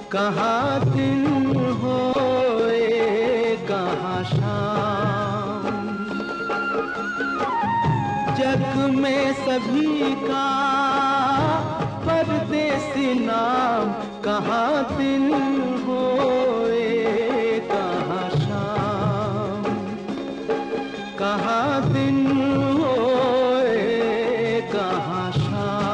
कहाँ दिन होए कहाँ शाम, जग में सभी का परदेसी नाम, कहाँ दिन होए कहाँ शाम, कहाँ दिन होए कहाँ शाम।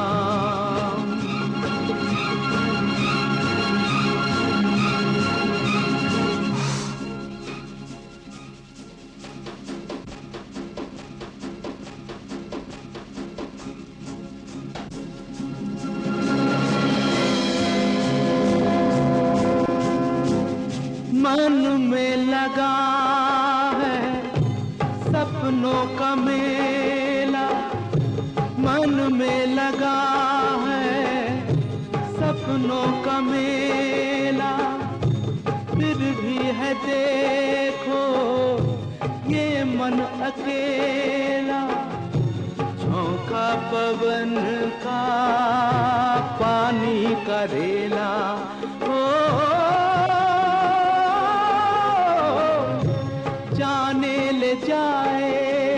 मन में लगा है सपनों का मेला, मन में लगा है सपनों का मेला, फिर भी है देखो ये मन अकेला, झोंका पवन का पानी का रेला। जाने ले जाए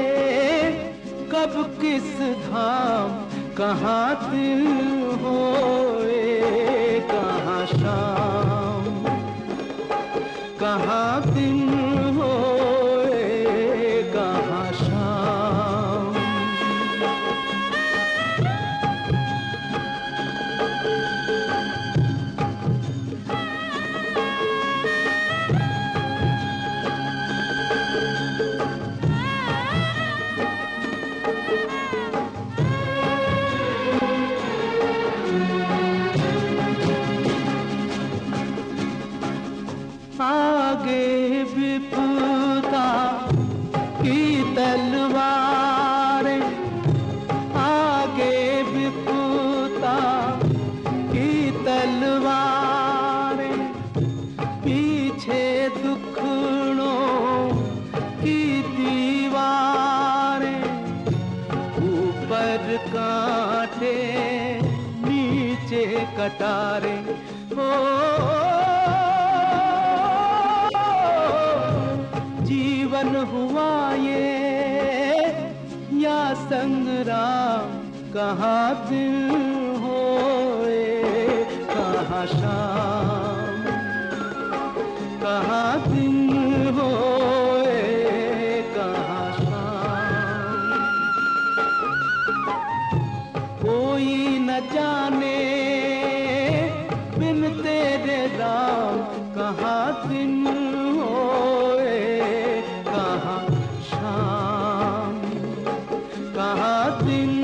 कब किस धाम, कहाँ दिल होए कहाँ शाम, कहाँ दिन होए कहाँ शाम। आगे विपदा की तलवारें, आगे विपदा की तलवारें, पीछे दुखड़ों की दीवारें, ऊपर कांटे नीचे कटारे। जीवन हुआ ये या संग्राम, कहाँ दिल होए कहाँ शाम, कहाँ दिन होए कहाँ शाम। कोई न जाने बिन तेरे राम, कहाँ दिन होए कहाँ शाम, कहाँ दिन